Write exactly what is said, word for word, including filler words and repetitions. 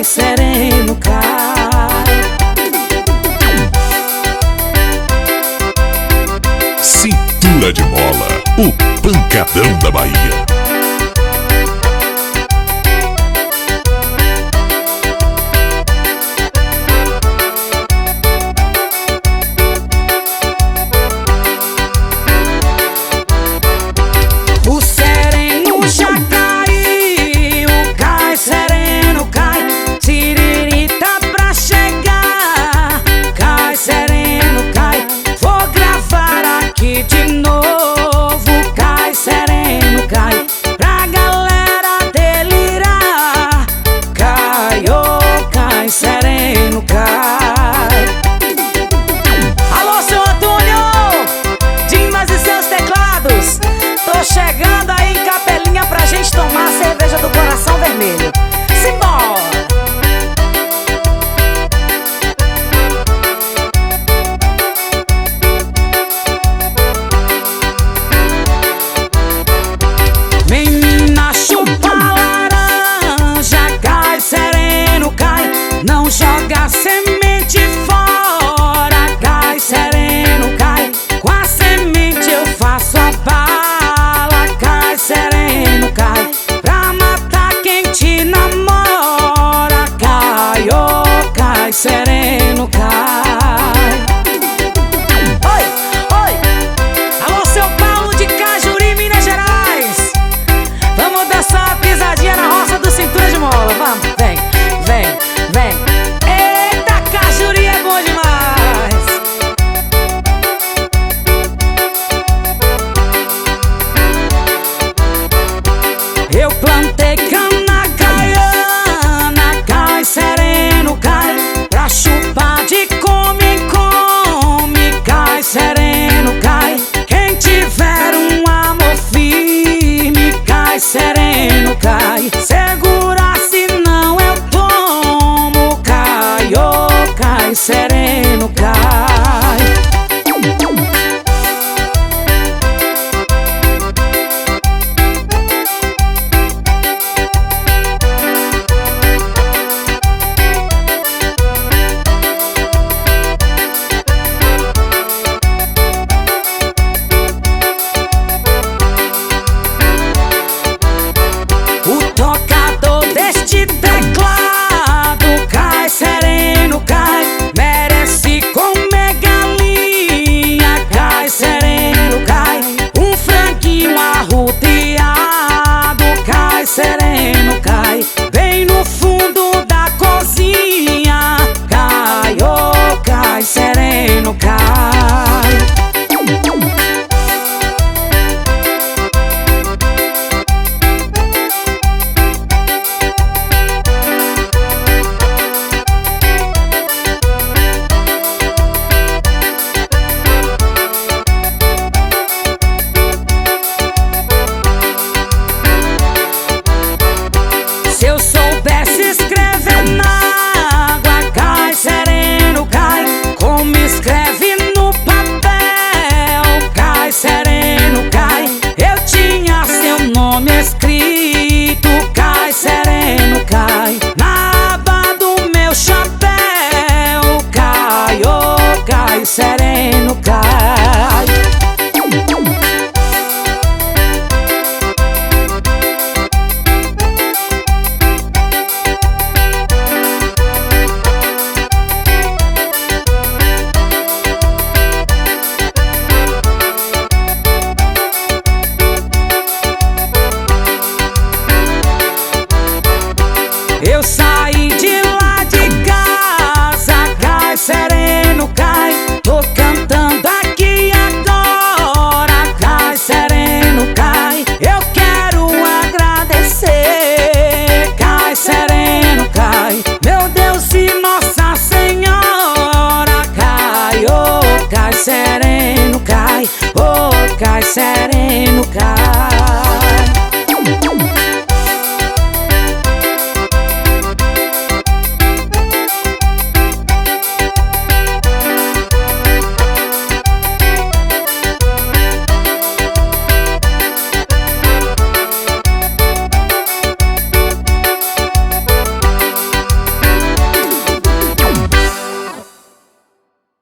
sereno, cai. Cintura de Mola, o pancadão da Bahia. O sereno já caiu, cai, sereno, cai. Tiririta pra chegar, cai, sereno, cai. Vou gravar aqui de novo, cai, sereno, cai. Pra galera delirar, cai, oh, cai, sereno, cai. Alô, seu Antônio, Dimas e seus teclados. Tô chegando aí em Capelinha pra gente tomar a cerveja do Coração Vermelho. Simbora! Menina, chupa laranja, cai, sereno, cai. Não joga semente fora, cai, sereno, cai. Com a semente eu faço a bala, cai, sereno, cai. Pra matar quem te namora, cai, oh, cai, sereno, cai. Oi, oi, alô, seu Paulo de Cajuri, Minas Gerais. Vamos dançar a pisadinha na roça do Cintura de Mola. Vamos, vem, vem, vem. Eita, Cajuri é bom demais. Eu plantei cana caiana, cai, sereno, cai. Pra chupar de come em come, cai, sereno, cai. Quem tiver um amor firme, cai, sereno, cai. Segura, senão eu tomo, cai, oh, cai, sereno.